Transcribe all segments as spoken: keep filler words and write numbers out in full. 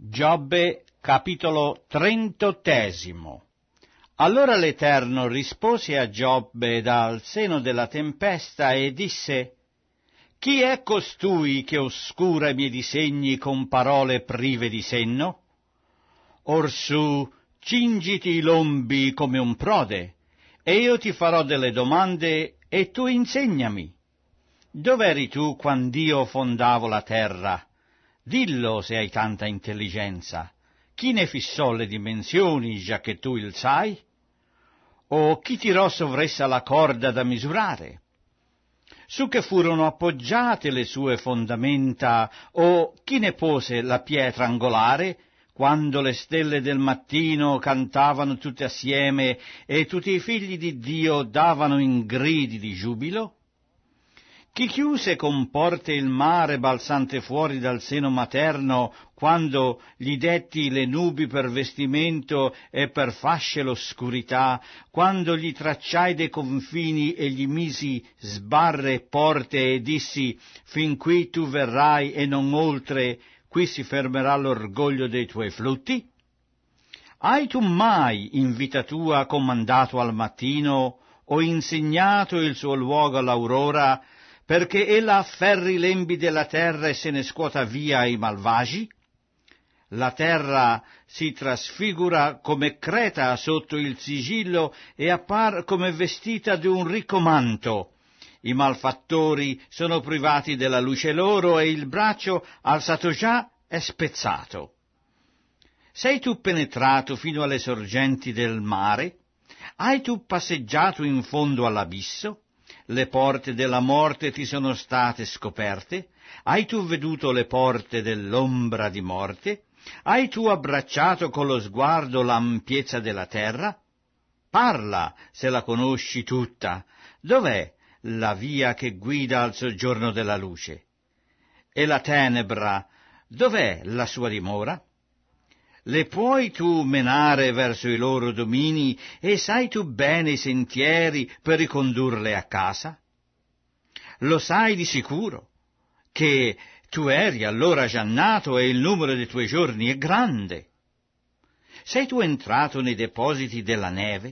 Giobbe, capitolo trentottesimo. Allora l'Eterno rispose a Giobbe dal seno della tempesta e disse: Chi è costui che oscura i miei disegni con parole prive di senno? Orsù, cingiti i lombi come un prode, e io ti farò delle domande e tu insegnami. Dov'eri tu quand'io fondavo la terra? Dillo se hai tanta intelligenza. Chi ne fissò le dimensioni, già che tu il sai? O chi tirò sovressa la corda da misurare? Su che furono appoggiate le sue fondamenta, o chi ne pose la pietra angolare, quando le stelle del mattino cantavano tutte assieme e tutti i figli di Dio davano in gridi di giubilo? Chi chiuse con porte il mare balzante fuori dal seno materno, quando gli detti le nubi per vestimento e per fasce l'oscurità, quando gli tracciai dei confini e gli misi sbarre e porte e dissi: fin qui tu verrai e non oltre, qui si fermerà l'orgoglio dei tuoi flutti? Hai tu mai in vita tua comandato al mattino o insegnato il suo luogo all'aurora, perché ella afferri i lembi della terra e se ne scuota via i malvagi? La terra si trasfigura come Creta sotto il sigillo e appar come vestita di un ricco manto. I malfattori sono privati della luce loro e il braccio alzato già è spezzato. Sei tu penetrato fino alle sorgenti del mare? Hai tu passeggiato in fondo all'abisso? Le porte della morte ti sono state scoperte? Hai tu veduto le porte dell'ombra di morte? Hai tu abbracciato con lo sguardo l'ampiezza della terra? Parla, se la conosci tutta. Dov'è la via che guida al soggiorno della luce? E la tenebra, dov'è la sua dimora? Le puoi tu menare verso i loro domini e sai tu bene i sentieri per ricondurle a casa? Lo sai di sicuro che tu eri allora già nato e il numero dei tuoi giorni è grande. Sei tu entrato nei depositi della neve?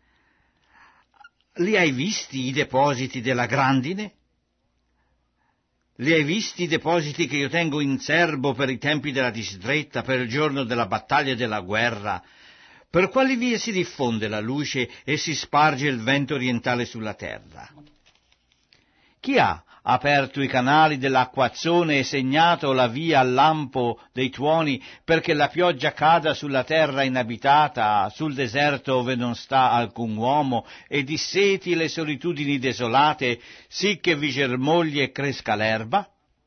Li hai visti i depositi della grandine? Li hai visti i depositi che io tengo in serbo per i tempi della disdretta, per il giorno della battaglia e della guerra? Per quali vie si diffonde la luce e si sparge il vento orientale sulla terra? Chi ha aperto i canali dell'acquazzone e segnato la via al lampo dei tuoni perché la pioggia cada sulla terra inabitata, sul deserto ove non sta alcun uomo, e disseti le solitudini desolate, sì che vi germogli e cresca l'erba?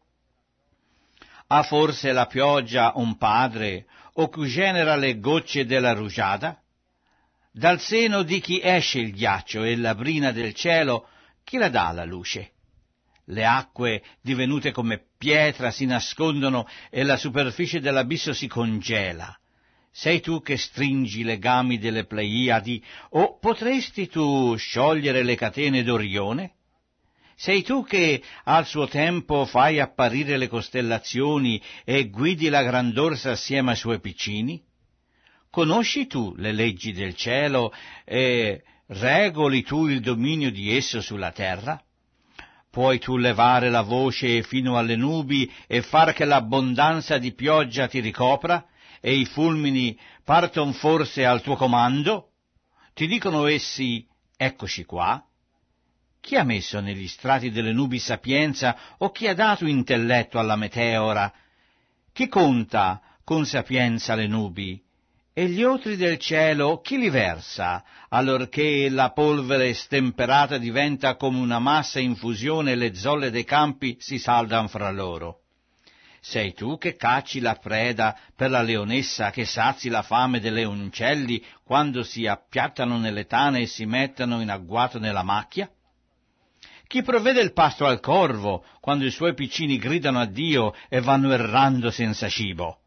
Ha forse la pioggia un padre, o chi genera le gocce della rugiada? Dal seno di chi esce il ghiaccio e la brina del cielo, chi la dà la luce? Le acque divenute come pietra si nascondono e la superficie dell'abisso si congela. Sei tu che stringi i legami delle Pleiadi, o potresti tu sciogliere le catene d'Orione? Sei tu che al suo tempo fai apparire le costellazioni e guidi la grandorsa assieme ai suoi piccini? Conosci tu le leggi del cielo e regoli tu il dominio di esso sulla terra? Puoi tu levare la voce fino alle nubi e far che l'abbondanza di pioggia ti ricopra, e i fulmini parton forse al tuo comando? Ti dicono essi: eccoci qua? Chi ha messo negli strati delle nubi sapienza, o chi ha dato intelletto alla meteora? Chi conta con sapienza le nubi? E gli otri del cielo chi li versa, allorché la polvere stemperata diventa come una massa in fusione e le zolle dei campi si saldan fra loro? Sei tu che cacci la preda per la leonessa, che sazi la fame dei leoncelli quando si appiattano nelle tane e si mettono in agguato nella macchia? Chi provvede il pasto al corvo quando i suoi piccini gridano a Dio e vanno errando senza cibo?